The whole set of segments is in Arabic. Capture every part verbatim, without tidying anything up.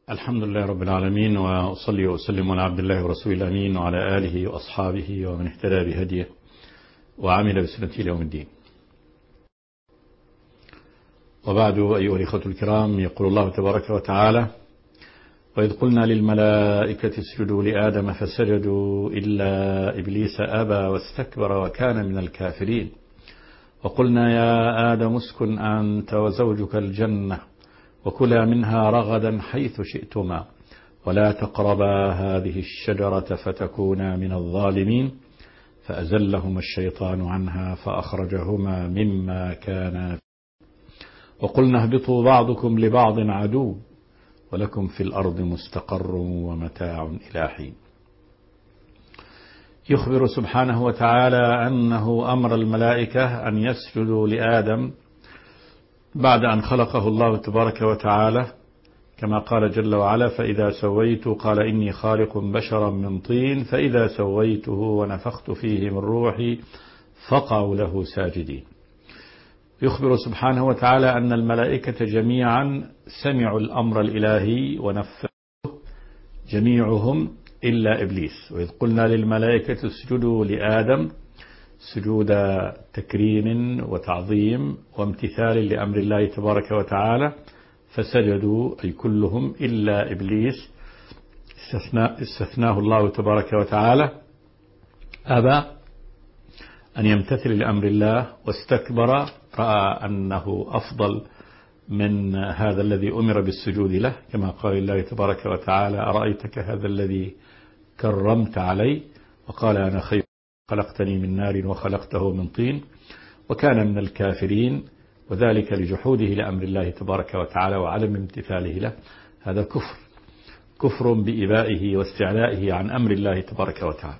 الحمد لله رب العالمين، وأصلي وأسلم على عبد الله ورسوله الأمين وعلى آله وأصحابه ومن اهتدى بهديه وعمل بسنته إلى يوم الدين. وبعد، أيها الإخوة الكرام، يقول الله تبارك وتعالى: وإذ قلنا للملائكة اسجدوا لآدم فسجدوا إلا إبليس أبى واستكبر وكان من الكافرين وقلنا يا آدم اسكن أنت وزوجك الجنة وكلا منها رغدا حيث شئتما ولا تقربا هذه الشجرة فتكونا من الظالمين فأزلهما الشيطان عنها فأخرجهما مما كانا وقلنا اهبطوا بعضكم لبعض عدو ولكم في الأرض مستقر ومتاع إلى حين. يخبر سبحانه وتعالى أنه أمر الملائكة أن يسجدوا لآدم بعد أن خلقه الله تبارك وتعالى، كما قال جل وعلا: فإذا سويت قال إني خالق بشرا من طين فإذا سويته ونفخت فيه من روحي فقعوا له ساجدين. يخبر سبحانه وتعالى أن الملائكة جميعا سمعوا الأمر الإلهي ونفذوه جميعهم إلا إبليس. وإذ قلنا للملائكة اسجدوا لآدم سجود تكريم وتعظيم وامتثال لأمر الله تبارك وتعالى، فسجدوا أي كلهم إلا إبليس استثناه الله تبارك وتعالى، أبى أن يمتثل لأمر الله واستكبر، رأى أنه أفضل من هذا الذي أمر بالسجود له، كما قال الله تبارك وتعالى: أرأيتك هذا الذي كرمت علي وقال أنا خير خلقتني من نار وخلقته من طين وكان من الكافرين، وذلك لجحوده لأمر الله تبارك وتعالى وعدم امتثاله له. هذا كفر كفر بإبائه واستعلائه عن أمر الله تبارك وتعالى.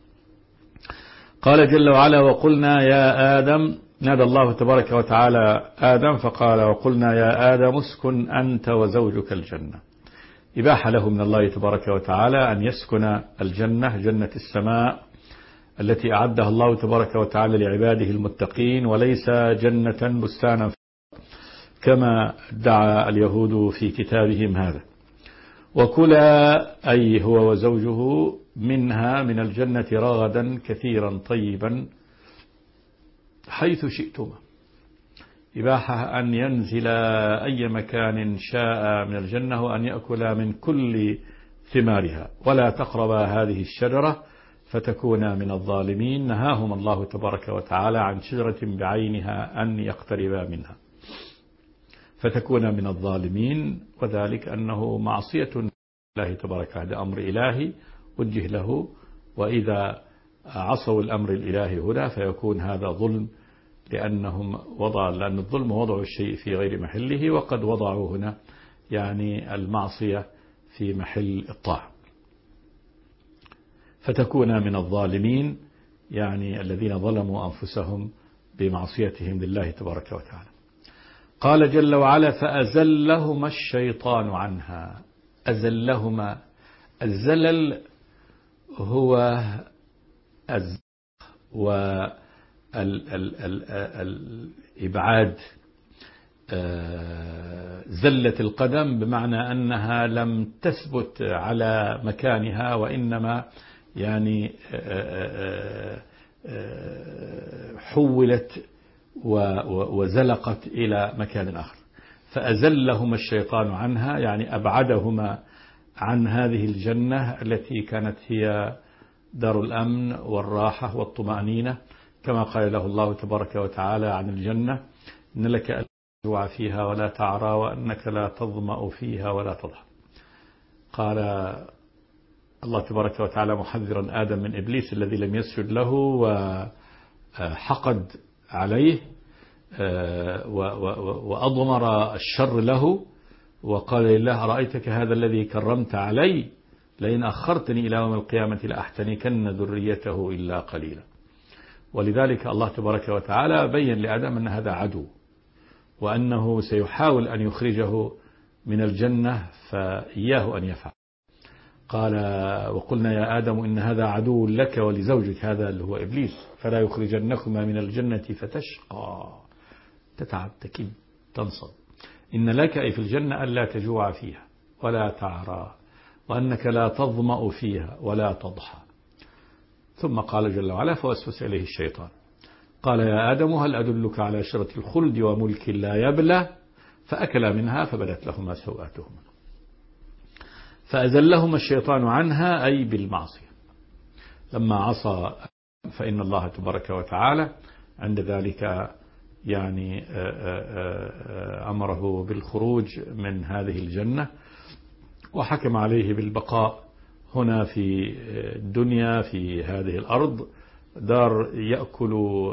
قال جل وعلا: وقلنا يا آدم، نادى الله تبارك وتعالى آدم فقال: وقلنا يا آدم اسكن أنت وزوجك الجنة. إباحة له من الله تبارك وتعالى أن يسكن الجنة، جنة السماء التي أعدها الله تبارك وتعالى لعباده المتقين، وليس جنة بستانا كما ادعى اليهود في كتابهم هذا. وكلا أي هو وزوجه منها من الجنة رغدا كثيرا طيبا حيث شئتما. إباحة أن ينزل أي مكان شاء من الجنة وأن يأكل من كل ثمارها، ولا تقرب هذه الشجرة فتكون من الظالمين. نهاهم الله تبارك وتعالى عن شجرة بعينها أن يقتربا منها فتكون من الظالمين، وذلك أنه معصية الله تبارك وتعالى، هذا أمر إلهي وجه له، وإذا عصوا الأمر الإلهي هنا فيكون هذا ظلم، لأنهم وضع لأن الظلم وضع الشيء في غير محله، وقد وضعوا هنا يعني المعصية في محل الطاعة. فتكون من الظالمين يعني الذين ظلموا أنفسهم بمعصيتهم لله تبارك وتعالى. قال جل وعلا: فأزلهما الشيطان عنها. أزلهما، الزلل هو الزلل والإبعاد. زلت القدم بمعنى أنها لم تثبت على مكانها، وإنما يعني حولت وزلقت إلى مكان آخر. فأزلهما الشيطان عنها يعني أبعدهما عن هذه الجنة التي كانت هي دار الأمن والراحة والطمأنينة، كما قال له الله تبارك وتعالى عن الجنة: إن لك أن تجوع فيها ولا تعرى وأنك لا تظمأ فيها ولا تضحى. قال الله تبارك وتعالى محذرا آدم من إبليس الذي لم يسجد له وحقد عليه وأضمر الشر له، وقال لله: أرأيتك هذا الذي كرمت علي لئن أخرتني إلى يوم القيامة لأحتنكن ذريته إلا قليلا. ولذلك الله تبارك وتعالى بين لآدم أن هذا عدو، وأنه سيحاول أن يخرجه من الجنة، فإياه أن يفعل. قال: وقلنا يا آدم إن هذا عدو لك ولزوجك، هذا اللي هو إبليس، فلا يخرجنكما من الجنة فتشقى، تتعب تكد تنصب. إن لك أي في الجنة ألا تجوع فيها ولا تعرى وأنك لا تظمأ فيها ولا تضحى. ثم قال جل وعلا فوسوس إليه الشيطان قال يا آدم هل أدلك على شجرة الخلد وملك لا يبلى فأكلا منها فبدت لهما سوآتهما فأزلهما الشيطان عنها أي بالمعصية. لما عصى فإن الله تبارك وتعالى عند ذلك يعني أمره بالخروج من هذه الجنة وحكم عليه بالبقاء هنا في الدنيا في هذه الأرض دار يأكل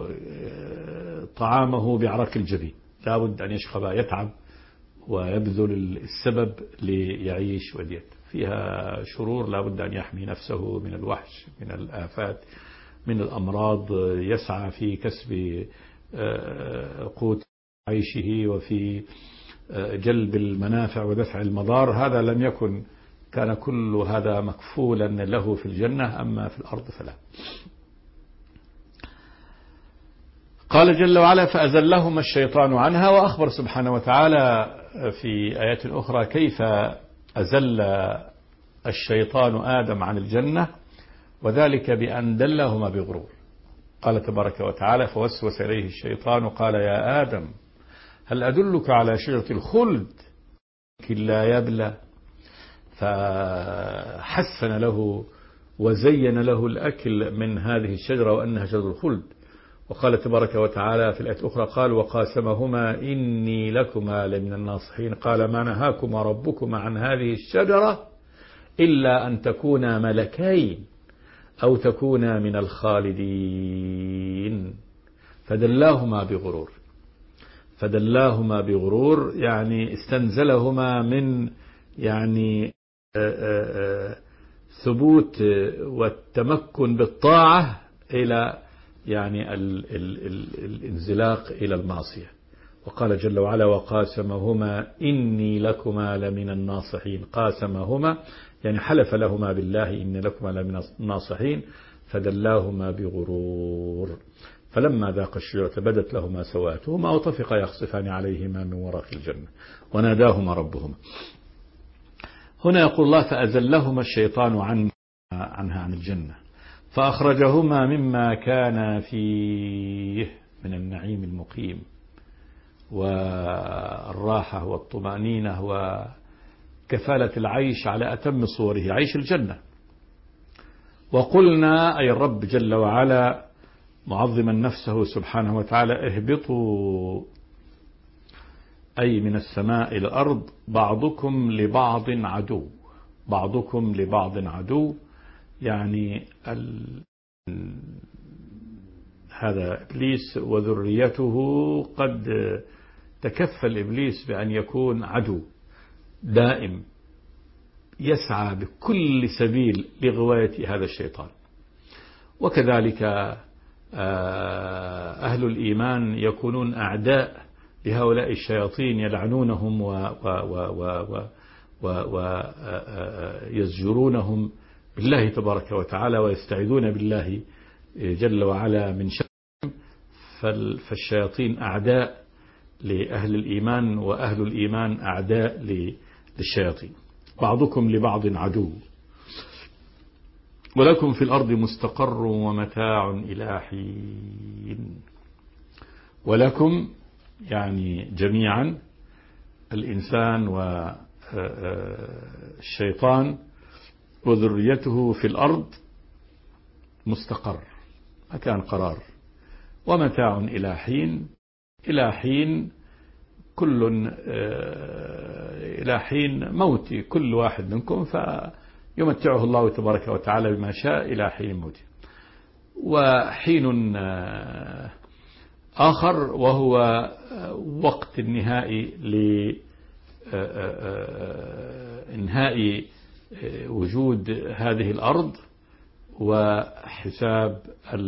طعامه بعرق الجبين، لا بد أن يشقى يتعب ويبذل السبب ليعيش وديت فيها شرور، لا بد أن يحمي نفسه من الوحش من الآفات من الأمراض، يسعى في كسب قوت عيشه وفي جلب المنافع ودفع المضار. هذا لم يكن كان كل هذا مكفولا له في الجنة، أما في الأرض فلا. قال جل وعلا فأزلهما الشيطان عنها، وأخبر سبحانه وتعالى في آيات أخرى كيف أزل الشيطان آدم عن الجنة، وذلك بأن دلهما بغرور. قال تبارك وتعالى فوسوس إليه الشيطان قال يا آدم هل أدلك على شجرة الخلد لا يبلى، فحسن له وزين له الأكل من هذه الشجرة وأنها شجرة الخلد. وقال تبارك وتعالى في الآية الأخرى قال وقاسمهما إني لكما لمن الناصحين قال ما نهاكما ربكما عن هذه الشجرة إلا أن تكونا ملكين أو تكونا من الخالدين فدلاهما بغرور. فدلاهما بغرور يعني استنزلهما من يعني ثبوت والتمكن بالطاعة إلى يعني ال ال ال الانزلاق إلى المعصية. وقال جل وعلا وقاسمهما إني لكما لمن الناصحين، قاسمهما يعني حلف لهما بالله إني لكما لمن الناصحين فدلاهما بغرور. فلما ذاق الشجرة بدت لهما سواتهما وطفقا يخصفان عليهما من ورق الجنة وناداهما ربهما. هنا يقول الله فأزلهما الشيطان عن عنها عن الجنة فأخرجهما مما كان فيه من النعيم المقيم والراحة والطمأنينة وكفالة العيش على أتم صوره عيش الجنة. وقلنا أي الرب جل وعلا معظما نفسه سبحانه وتعالى اهبطوا أي من السماء إلى الأرض بعضكم لبعض عدو، بعضكم لبعض عدو يعني ال... هذا إبليس وذريته قد تكفل إبليس بأن يكون عدو دائم يسعى بكل سبيل لغواية هذا الشيطان. وكذلك أهل الإيمان يكونون أعداء لهؤلاء الشياطين يلعنونهم ويزجرونهم بالله تبارك وتعالى ويستعيذون بالله جل وعلا من شرهم. فالشياطين أعداء لأهل الإيمان وأهل الإيمان أعداء للشياطين. بعضكم لبعض عدو ولكم في الأرض مستقر ومتاع إلى حين. ولكم يعني جميعا الإنسان والشيطان وذريته في الأرض مستقر مكان قرار ومتاع إلى حين. إلى حين كل إلى حين موت كل واحد منكم فيمتعه الله تبارك وتعالى بما شاء إلى حين موته. وحين آخر وهو وقت النهائي لإنهاء وجود هذه الأرض وحساب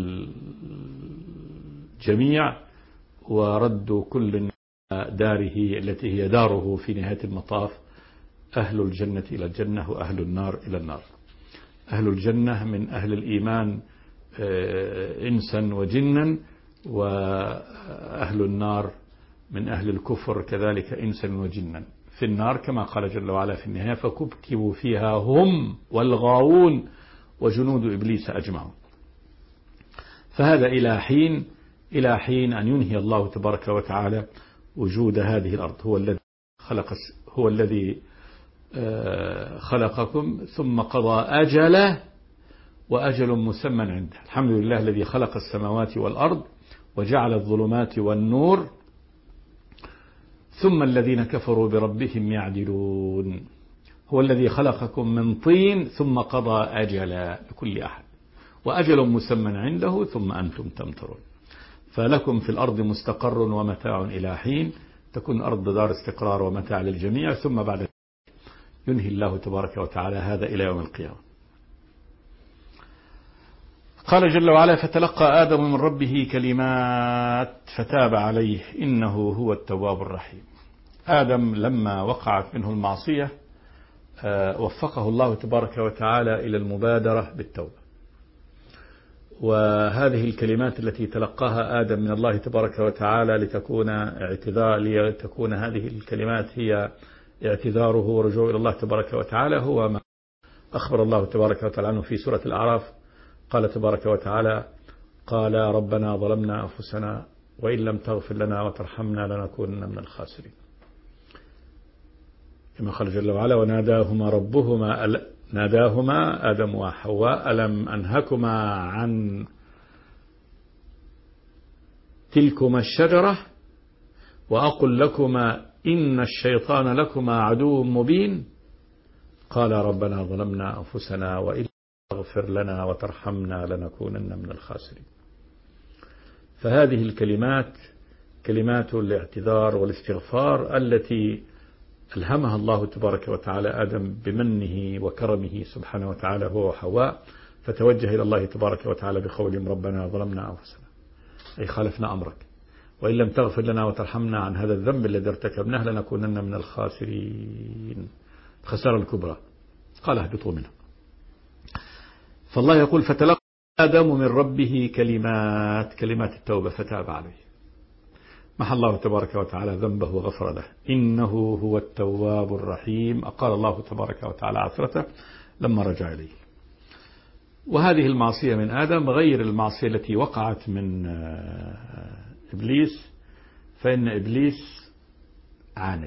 الجميع ورد كل داره التي هي داره في نهاية المطاف. أهل الجنة إلى الجنة وأهل النار إلى النار. أهل الجنة من أهل الإيمان إنسا وجنا، وأهل النار من أهل الكفر كذلك إنسا وجنا. في النار كما قال جل وعلا في النهاية فكبكبوا فيها هم والغاوون وجنود إبليس أجمعون. فهذا إلى حين إلى حين أن ينهي الله تبارك وتعالى وجود هذه الأرض. هو الذي خلق هو الذي خلقكم ثم قضى أجله وأجل مسمى عنده. الحمد لله الذي خلق السماوات والأرض وجعل الظلمات والنور ثم الذين كفروا بربهم يعدلون. هو الذي خلقكم من طين ثم قضى أجلا لكل أحد وأجل مسمى عنده ثم أنتم تمترون. فلكم في الأرض مستقر ومتاع إلى حين تكون أرض دار استقرار ومتاع للجميع ثم بعد ينهي الله تبارك وتعالى هذا إلى يوم القيامة. قال جل وعلا فتلقى آدم من ربه كلمات فتاب عليه إنه هو التواب الرحيم. آدم لما وقعت منه المعصية وفقه الله تبارك وتعالى إلى المبادرة بالتوبة. وهذه الكلمات التي تلقاها آدم من الله تبارك وتعالى لتكون اعتذار لتكون هذه الكلمات هي اعتذاره ورجوع إلى الله تبارك وتعالى هو ما أخبر الله تبارك وتعالى عنه في سورة الأعراف. قال تبارك وتعالى قال ربنا ظلمنا أنفسنا وإن لم تغفر لنا وترحمنا لنكونن من الخاسرين. كما قال جل وعلا وناداهما ربهما ناداهما آدم وحواء ألم أنهكما عن تلكما الشجرة وأقل لكما إن الشيطان لكما عدو مبين قال ربنا ظلمنا أنفسنا وإن تغفر لنا وترحمنا لنكونن من الخاسرين. فهذه الكلمات كلمات الاعتذار والاستغفار التي ألهمها الله تبارك وتعالى آدم بمنه وكرمه سبحانه وتعالى هو وحواء فتوجه إلى الله تبارك وتعالى بقولهم ربنا ظلمنا أنفسنا أي خالفنا أمرك وإن لم تغفر لنا وترحمنا عن هذا الذنب الذي ارتكبناه لنكونن من الخاسرين الخسارة الكبرى. قال اهبطوا منه. فالله يقول فتلقى آدم من ربه كلمات كلمات التوبة فتاب عليه. محى الله تبارك وتعالى ذنبه وغفر له إنه هو التواب الرحيم. أقال الله تبارك وتعالى عثرته لما رجع إليه. وهذه المعصية من آدم غير المعصية التي وقعت من إبليس. فإن إبليس عاند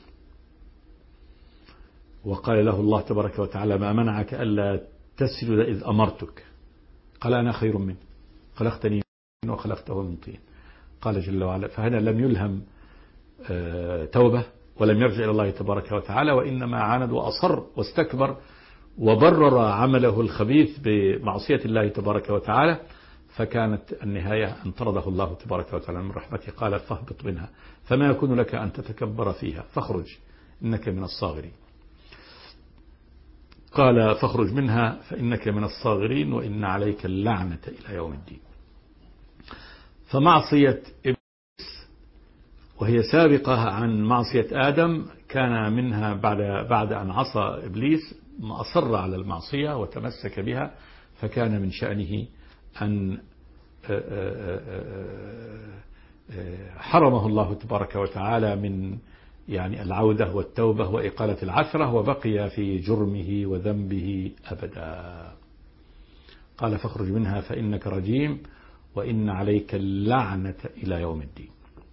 وقال له الله تبارك وتعالى ما منعك ألا تسجد إذ أمرتك قال أنا خير منه خلقتني من وخلقته من طين. قال جل وعلا فهنا لم يلهم توبة ولم يرجع إلى الله تبارك وتعالى وإنما عاند وأصر واستكبر وبرر عمله الخبيث بمعصية الله تبارك وتعالى. فكانت النهاية أن طرده الله تبارك وتعالى من رحمته قال فاهبط منها فما يكون لك أن تتكبر فيها فاخرج إنك من الصاغرين. قال فاخرج منها فإنك من الصاغرين وإن عليك اللعنة إلى يوم الدين. فمعصية إبليس وهي سابقة عن معصية آدم كان منها بعد بعد أن عصى إبليس أصر على المعصية وتمسك بها فكان من شأنه أن حرمه الله تبارك وتعالى من يعني العودة والتوبة وإقالة العثرة وبقي في جرمه وذنبه أبدا. قال فاخرج منها فإنك رجيم وإن عليك اللعنة إلى يوم الدين.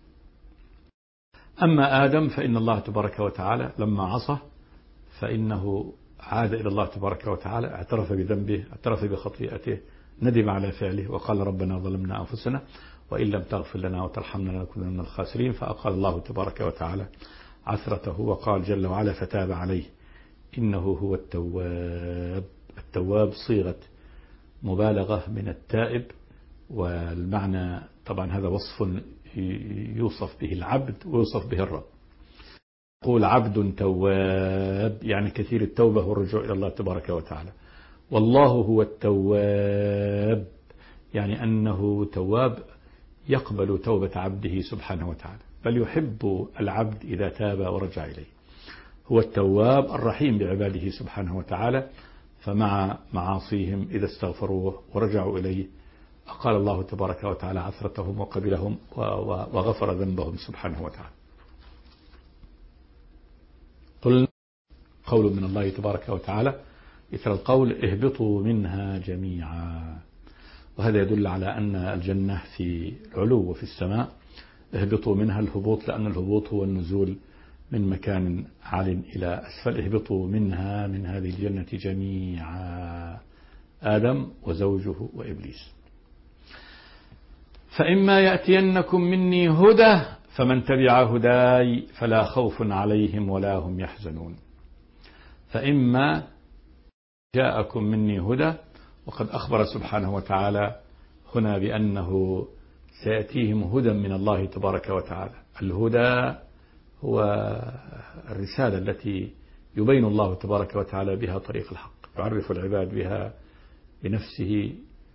أما آدم فإن الله تبارك وتعالى لما عصى فإنه عاد إلى الله تبارك وتعالى اعترف بذنبه اعترف بخطيئته ندم على فعله وقال ربنا ظلمنا أنفسنا وإن لم تغفر لنا وترحمنا لنكون من الخاسرين. فأقال الله تبارك وتعالى عثرته وقال جل وعلا فتاب عليه إنه هو التواب. التواب صيغة مبالغة من التائب والمعنى طبعا هذا وصف يوصف به العبد ويوصف به الرب. يقول عبد تواب يعني كثير التوبة والرجوع إلى الله تبارك وتعالى. والله هو التواب يعني أنه تواب يقبل توبة عبده سبحانه وتعالى بل يحب العبد إذا تاب ورجع إليه. هو التواب الرحيم بعباده سبحانه وتعالى. فمع معاصيهم إذا استغفروه ورجعوا إليه أقال الله تبارك وتعالى عثرتهم وقبلهم وغفر ذنبهم سبحانه وتعالى. قل قول من الله تبارك وتعالى إثر القول اهبطوا منها جميعا، وهذا يدل على أن الجنة في العلو وفي السماء. اهبطوا منها الهبوط، لأن الهبوط هو النزول من مكان عال إلى أسفل. اهبطوا منها من هذه الجنة جميعا، آدم وزوجه وإبليس. فإما يأتينكم مني هدى فمن تبع هداي فلا خوف عليهم ولا هم يحزنون. فإما جاءكم مني هدى، وقد أخبر سبحانه وتعالى هنا بأنه سيأتيهم هدى من الله تبارك وتعالى. الهدى هو الرسالة التي يبين الله تبارك وتعالى بها طريق الحق، يعرف العباد بها بنفسه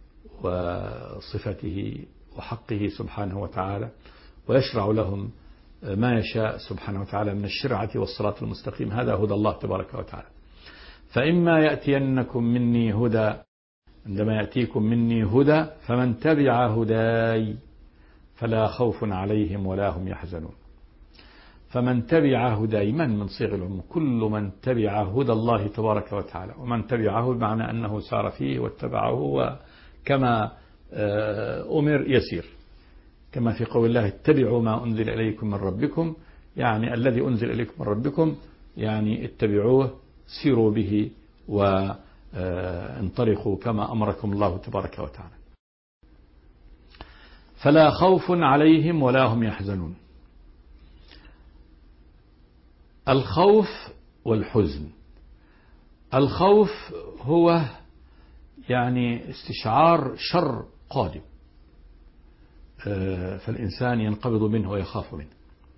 وصفته وحقه سبحانه وتعالى، ويشرع لهم ما يشاء سبحانه وتعالى من الشرعة والصراط المستقيم. هذا هدى الله تبارك وتعالى. فإما يأتينكم مني هدى، عندما يأتيكم مني هدى فمن تبع هداي فلا خوف عليهم ولا هم يحزنون. فمن تبع هداي من من صيغ العموم، كل من تبع هدى الله تبارك وتعالى، ومن تبعه بمعنى أنه سار فيه واتبعه، وكما أمر يسير، كما في قول الله اتبعوا ما أنزل إليكم من ربكم، يعني الذي أنزل إليكم من ربكم يعني اتبعوه، سيروا به وانطلقوا كما أمركم الله تبارك وتعالى. فلا خوف عليهم ولا هم يحزنون. الخوف والحزن. الخوف هو يعني استشعار شر قادم، فالإنسان ينقبض منه ويخاف منه.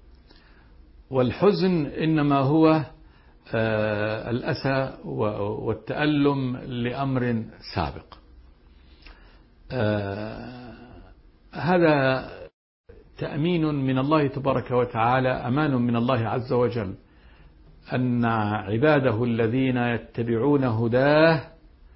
والحزن إنما هو الأسى والتألم لأمر سابق. هذا تأمين من الله تبارك وتعالى، أمان من الله عز وجل، أن عباده الذين يتبعون هداه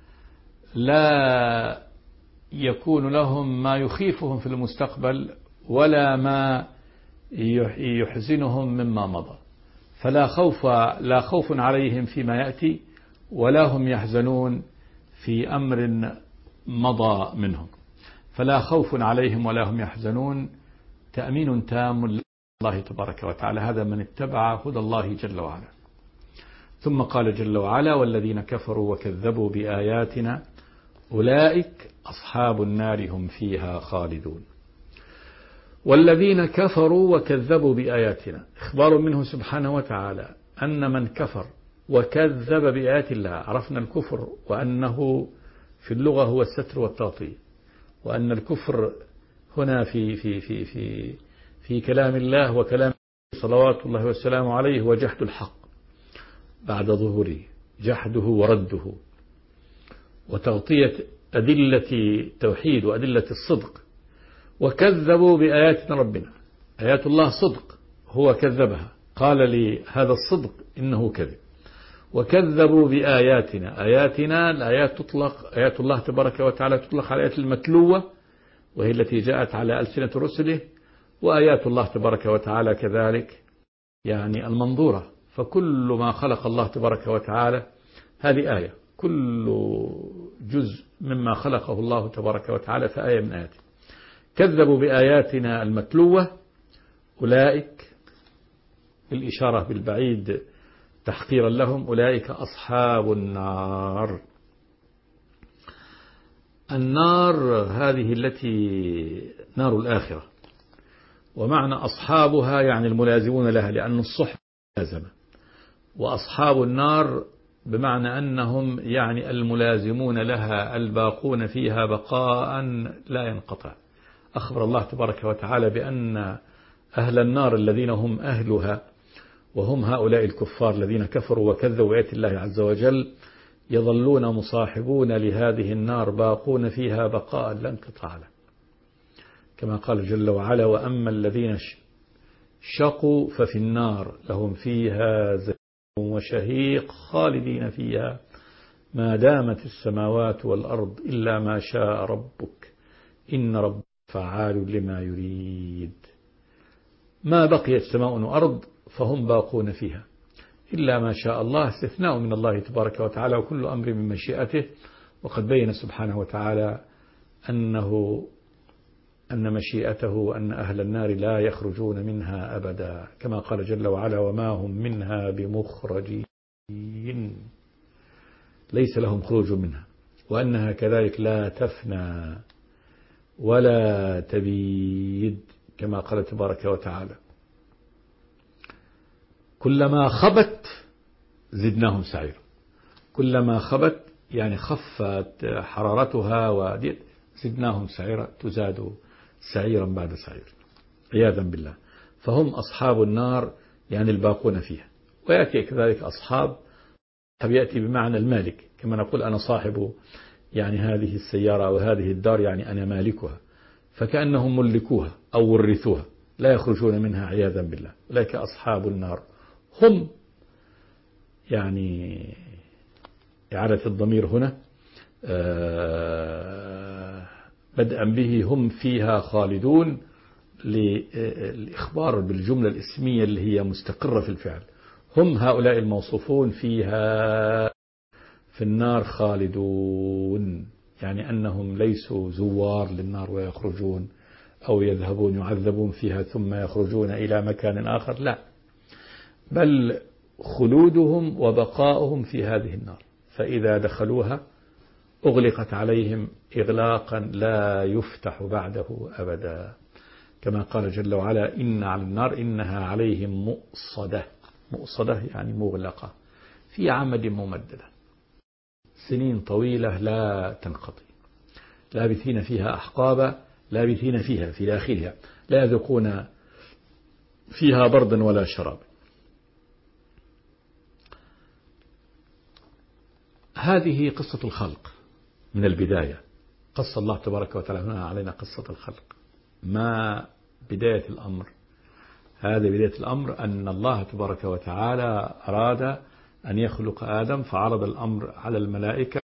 لا يكون لهم ما يخيفهم في المستقبل ولا ما يحزنهم مما مضى. فلا خوف لا خوف عليهم فيما يأتي ولا هم يحزنون في أمر مضى منهم. فلا خوف عليهم ولا هم يحزنون تأمين تام لله تبارك وتعالى. هذا من اتبع هدى الله جل وعلا. ثم قال جل وعلا والذين كفروا وكذبوا بآياتنا أولئك أصحاب النار هم فيها خالدون. والذين كفروا وكذبوا بآياتنا إخبار منه سبحانه وتعالى أن من كفر وكذب بآيات الله، عرفنا الكفر وأنه في اللغة هو الستر والتغطية، وأن الكفر هنا في في في في في كلام الله وكلام صلوات الله والسلام عليه وجحد الحق بعد ظهوره، جحده ورده وتغطية أدلة التوحيد وأدلة الصدق. وكذبوا بآيات ربنا، آيات الله صدق، هو كذبها، قال لي هذا الصدق إنه كذب. وكذبوا بآياتنا، آياتنا الآيات تطلق، آيات الله تبارك وتعالى تطلق على آيات المتلوة وهي التي جاءت على ألسنة رسله، وآيات الله تبارك وتعالى كذلك يعني المنظورة. فكل ما خلق الله تبارك وتعالى هذه آية، كل جزء مما خلقه الله تبارك وتعالى فآية من آياته. كذبوا بآياتنا المتلوة أولئك، الإشارة بالبعيد تحقيرا لهم، أولئك أصحاب النار. النار هذه التي نار الآخرة، ومعنى أصحابها يعني الملازمون لها، لأن الصحب لازمة، وأصحاب النار بمعنى أنهم يعني الملازمون لها الباقون فيها بقاء لا ينقطع. أخبر الله تبارك وتعالى بأن أهل النار الذين هم أهلها وهم هؤلاء الكفار الذين كفروا وكذبوا آيات الله عز وجل يظلون مصاحبون لهذه النار باقون فيها بقاء لا انقطاع له، كما قال جل وعلا وأما الذين شقوا ففي النار لهم فيها زفير وشهيق خالدين فيها ما دامت السماوات والأرض إلا ما شاء ربك إن ربك فعال لما يريد. ما بقيت سماء وأرض فهم باقون فيها، إلا ما شاء الله استثناء من الله تبارك وتعالى، وكل أمر من مشيئته. وقد بين سبحانه وتعالى أنه أن مشيئته وأن أهل النار لا يخرجون منها أبدا، كما قال جل وعلا: وما هم منها بمخرجين، ليس لهم خروج منها، وأنها كذلك لا تفنى ولا تبيد، كما قال تبارك وتعالى: كلما خبت زدناهم سعيرا. كلما خبت يعني خفت حرارتها وديت زدناهم سعيرا، تزاد سعيرا بعد سعير، عياذا بالله. فهم أصحاب النار يعني الباقون فيها. ويأتي كذلك أصحاب، يأتي بمعنى المالك، كما نقول أنا صاحب يعني هذه السيارة أو هذه الدار، يعني أنا مالكها، فكأنهم ملكوها أو ورثوها لا يخرجون منها عياذا بالله. أولئك أصحاب النار، هم يعني إعادة الضمير هنا بدءا به هم فيها خالدون، للإخبار بالجملة الاسمية اللي هي مستقرة في الفعل. هم هؤلاء الموصوفون فيها في النار خالدون، يعني أنهم ليسوا زوار للنار ويخرجون أو يذهبون يعذبون فيها ثم يخرجون إلى مكان آخر، لا، بل خلودهم وبقاؤهم في هذه النار، فإذا دخلوها أغلقت عليهم إغلاقا لا يفتح بعده أبدا، كما قال جل وعلا: إن على النار إنها عليهم مؤصدة. مؤصدة يعني مغلقة في عمد ممددة، سنين طويلة لا تنقضي، لابثين فيها أحقابا، لابثين فيها في داخلها، لا يذوقون فيها بردا ولا شراب. هذه قصة الخلق من البداية. قص الله تبارك وتعالى هنا علينا قصة الخلق. ما بداية الأمر؟ هذا بداية الأمر أن الله تبارك وتعالى أراد أن يخلق آدم، فعرض الأمر على الملائكة.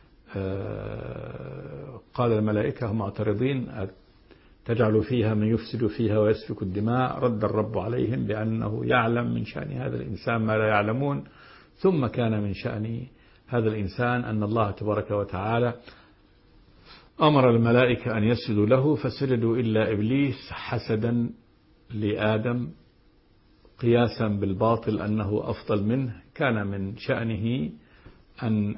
قال الملائكة هم معترضين: تجعل فيها من يفسد فيها ويسفك الدماء. رد الرب عليهم بأنه يعلم من شأن هذا الإنسان ما لا يعلمون. ثم كان من شأن هذا الإنسان أن الله تبارك وتعالى أمر الملائكة أن يسجدوا له، فسجدوا إلا إبليس حسدا لآدم قياسا بالباطل أنه أفضل منه. كان من شأنه أن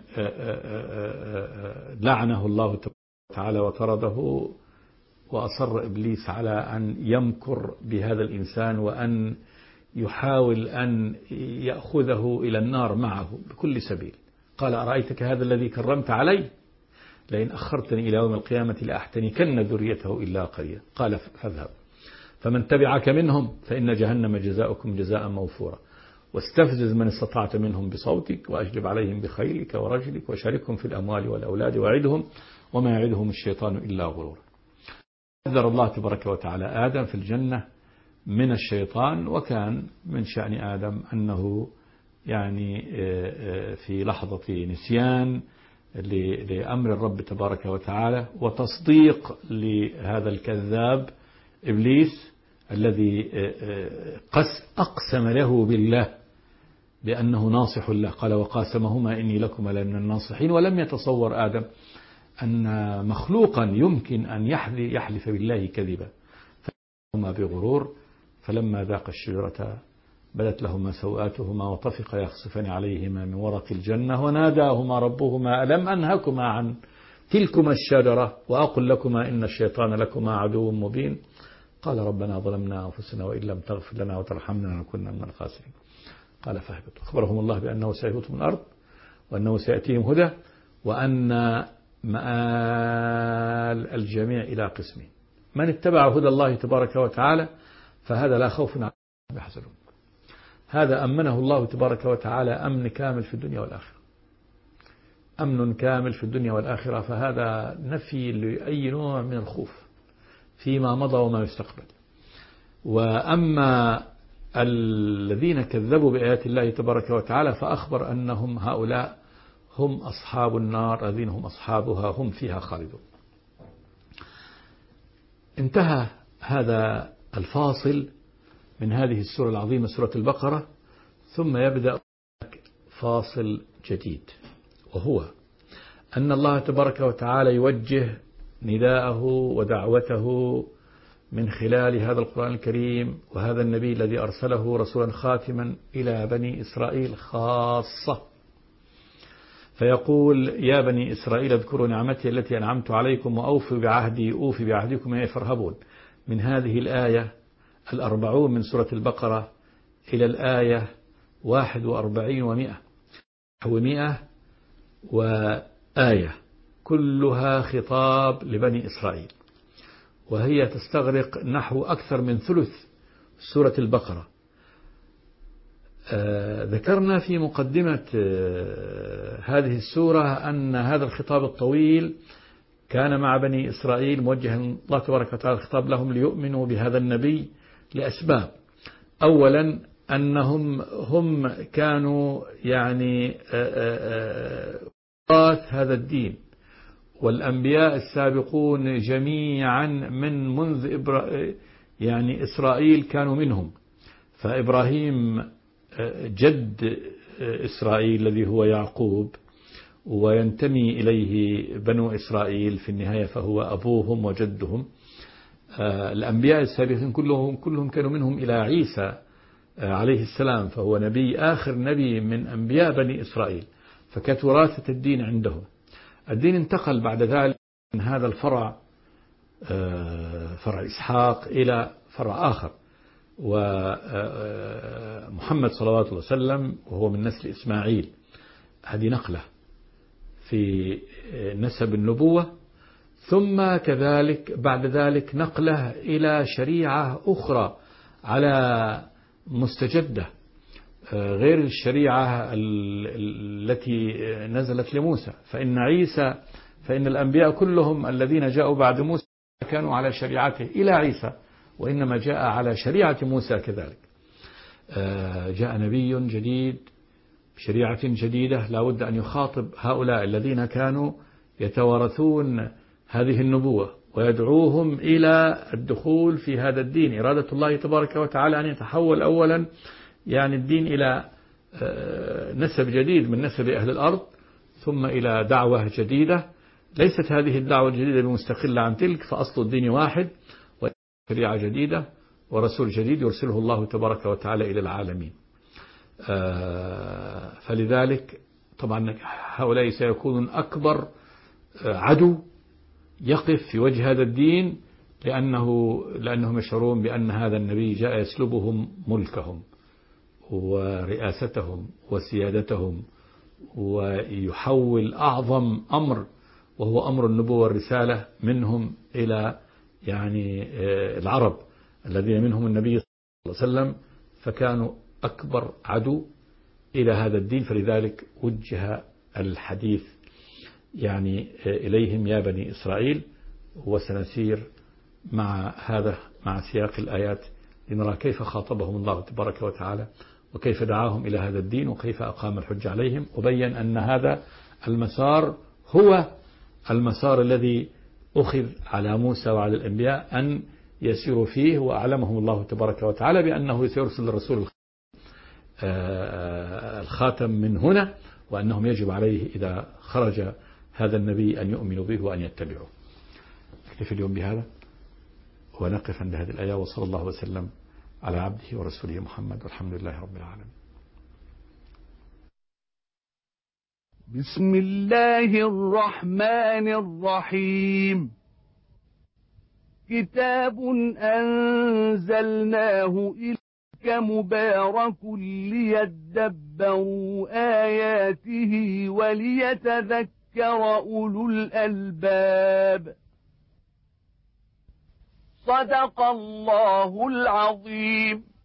لعنه الله تعالى وطرده، وأصر إبليس على أن يمكر بهذا الإنسان وأن يحاول أن يأخذه إلى النار معه بكل سبيل. قال: أرأيتك هذا الذي كرمت علي؟ لئن أخرتني إلى يوم القيامة لأحتنكن ذريته إلا قليلا. قال: فاذهب فمن تبعك منهم فإن جهنم جزاؤكم جزاء موفورا، واستفزز من استطعت منهم بصوتك وأجلب عليهم بخيلك ورجلك وشاركهم في الأموال والأولاد وعدهم وما يعدهم الشيطان إلا غرورا. حذر الله تبارك وتعالى آدم في الجنة من الشيطان، وكان من شأن آدم أنه يعني في لحظة نسيان لأمر الرب تبارك وتعالى وتصديق لهذا الكذاب إبليس الذي أقسم له بالله بأنه ناصح له. قال: وقاسمهما إني لكما لمن الناصحين. ولم يتصور آدم أن مخلوقا يمكن أن يحلف بالله كذبا، فهما بغرور. فلما ذاق الشجرة بدت لهما سوآتهما وطفقا يخصفان عليهما من ورق الجنة وناداهما ربهما ألم أنهكما عن تلكما الشجرة وأقل لكما إن الشيطان لكما عدو مبين. قال: ربنا ظلمنا أنفسنا وإن لم تغفر لنا وترحمنا لنكن من الخاسرين. قال: فاهبطوا. أخبرهم الله بأنه سيهبط من الأرض وأنه سيأتيهم هدى وأن مآل الجميع إلى قسمين: من اتبع هدى الله تبارك وتعالى فهذا لا خوف عليهم يحزنون. هذا أمنه الله تبارك وتعالى أمن كامل في الدنيا والآخرة، أمن كامل في الدنيا والآخرة. فهذا نفي لأي نوع من الخوف فيما مضى وما يستقبل. وأما الذين كذبوا بآيات الله تبارك وتعالى فأخبر أنهم هؤلاء هم أصحاب النار الذين هم أصحابها هم فيها خالدون. انتهى هذا الفاصل من هذه السورة العظيمة سورة البقرة، ثم يبدأ فاصل جديد، وهو أن الله تبارك وتعالى يوجه نداءه ودعوته من خلال هذا القرآن الكريم وهذا النبي الذي أرسله رسولا خاتما إلى بني إسرائيل خاصة، فيقول: يا بني إسرائيل اذكروا نعمتي التي أنعمت عليكم وأوفوا بعهدي أوفي بعهدكم يا فارهبون، من هذه الآية الأربعون من سورة البقرة إلى الآية واحد وأربعين ومئة ومئة وآية، كلها خطاب لبني إسرائيل، وهي تستغرق نحو أكثر من ثلث سورة البقرة. آه ذكرنا في مقدمة آه هذه السورة أن هذا الخطاب الطويل كان مع بني إسرائيل موجها الله تبارك وتعالى الخطاب لهم ليؤمنوا بهذا النبي لأسباب. أولا أنهم هم كانوا يعني وراث هذا الدين، والأنبياء السابقون جميعا من منذ إبرا يعني إسرائيل كانوا منهم، فإبراهيم جد إسرائيل الذي هو يعقوب وينتمي إليه بنو إسرائيل في النهاية، فهو أبوهم وجدهم. الأنبياء السابقين كلهم كلهم كانوا منهم إلى عيسى عليه السلام، فهو نبي آخر نبي من أنبياء بني إسرائيل، فكانت وراثة الدين عندهم. الدين انتقل بعد ذلك من هذا الفرع فرع إسحاق إلى فرع آخر، ومحمد صلوات الله وسلم وهو من نسل إسماعيل. هذه نقلة في نسب النبوة، ثم كذلك بعد ذلك نقله إلى شريعة أخرى على مستجدة غير الشريعة التي نزلت لموسى، فإن عيسى فإن الأنبياء كلهم الذين جاءوا بعد موسى كانوا على شريعته إلى عيسى، وإنما جاء على شريعة موسى كذلك. جاء نبي جديد بشريعة جديدة لا بد أن يخاطب هؤلاء الذين كانوا يتوارثون هذه النبوة ويدعوهم إلى الدخول في هذا الدين. إرادة الله تبارك وتعالى أن يتحول أولا يعني الدين إلى نسب جديد من نسب أهل الأرض، ثم إلى دعوة جديدة. ليست هذه الدعوة الجديدة بمستقلة عن تلك، فأصل الدين واحد، وشريعة جديدة ورسول جديد يرسله الله تبارك وتعالى إلى العالمين. فلذلك طبعا هؤلاء سيكونون أكبر عدو يقف في وجه هذا الدين، لأنه لأنهم يشعرون بأن هذا النبي جاء يسلبهم ملكهم ورئاستهم وسيادتهم، ويحول أعظم أمر وهو أمر النبوة والرسالة منهم إلى يعني العرب الذين منهم النبي صلى الله عليه وسلم، فكانوا أكبر عدو إلى هذا الدين. فلذلك وجه الحديث يعني إليهم يا بني إسرائيل. وسنسير مع هذا مع سياق الآيات لنرى كيف خاطبهم الله تبارك وتعالى، وكيف دعاهم إلى هذا الدين، وكيف أقام الحج عليهم، وبين أن هذا المسار هو المسار الذي أخذ على موسى وعلى الأنبياء أن يسيروا فيه، وأعلمهم الله تبارك وتعالى بأنه سيرسل الرسول الخاتم من هنا، وأنهم يجب عليه إذا خرج هذا النبي أن يؤمنوا به وأن يتبعوه. نكتفي اليوم بهذا ونقف عند هذه الآية، وصلى الله وسلم على عبده ورسوله محمد، والحمد لله رب العالمين. بسم الله الرحمن الرحيم. كتاب أنزلناه إليك مبارك ليدبروا آياته وليتذكر أولو الألباب. صدق الله العظيم.